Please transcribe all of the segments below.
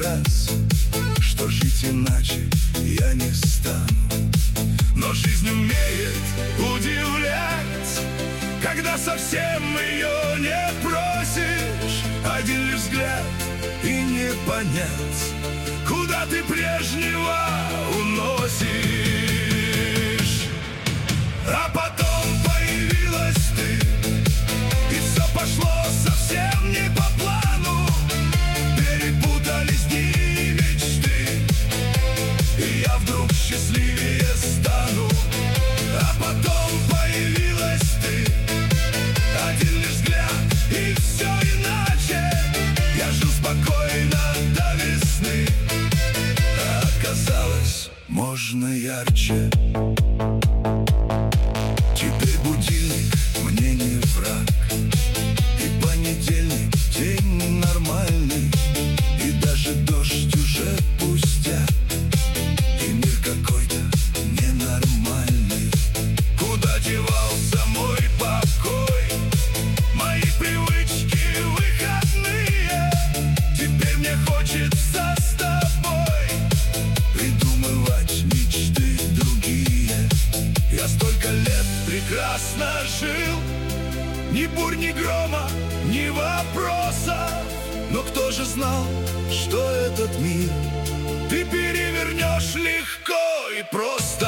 раз, что жить иначе я не стану. Но жизнь умеет удивлять, когда совсем ее не просишь. Один лишь взгляд и не понять, куда ты прежнего уносишь. А потом появилась ты, и все пошло совсем не по плану. Перепутались дни и мечты, и я вдруг счастливее стану. А потом появилась ты, один лишь взгляд, и все иначе. Я жил спокойно до весны, а оказалось, можно ярче. Теперь будильник мне не враг, и понедельник день нормальный, и даже дождь уже пустяк, и мир какой-то ненормальный. Куда девался мой покой, мои привычки выходные? Теперь мне хочется с тобой придумывать мечты другие. Я столько лет прекрасно жил, ни бурь, ни грома, ни вопросов. Но кто же знал, что этот мир ты перевернешь легко и просто.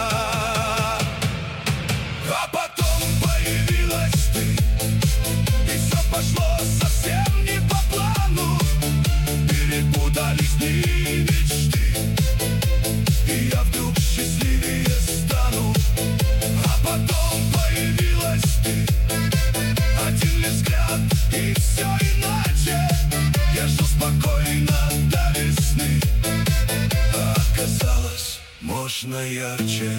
А потом появилась ты, и все пошло совсем не по плану. Перепутались дни и мечты, и я вдруг счастливее стану. А потом появилась ты, один лишь взгляд, и все иначе. Я жил спокойно до весны, а оказалось, можно ярче.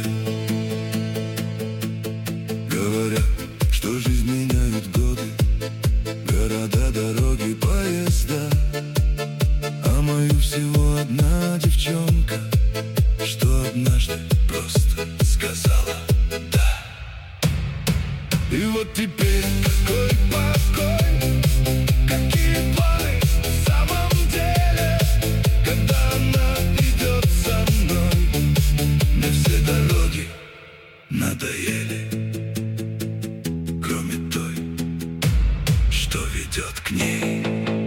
Говорят, что жизнь меняет годы, города, дороги, поезда. А мою всего одна девчонка, что однажды просто сказала «да». И вот теперь какой покой, какие планы в самом деле, когда она идет со мной. Мне все дороги надоели, кроме той, что ведет к ней.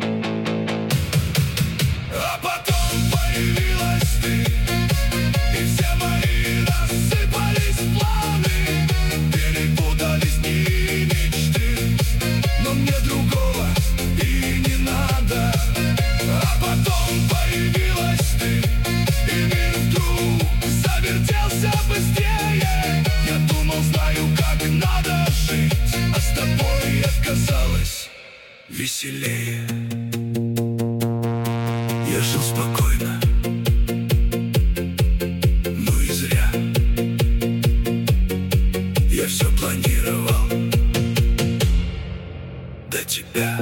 А потом появилась ты, и все мои рассыпались планы. Перепутались дни и мечты, но мне другого и не надо. А потом появилась ты, и мир вдруг завертелся быстрее. Я думал, знаю, как надо жить, а с тобой оказалось веселее. Я жил спокойно, но и зря. Я все планировал до тебя.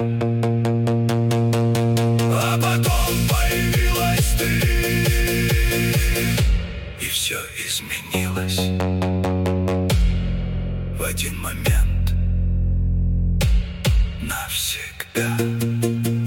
А потом появилась ты, и все изменилось в один момент навсегда.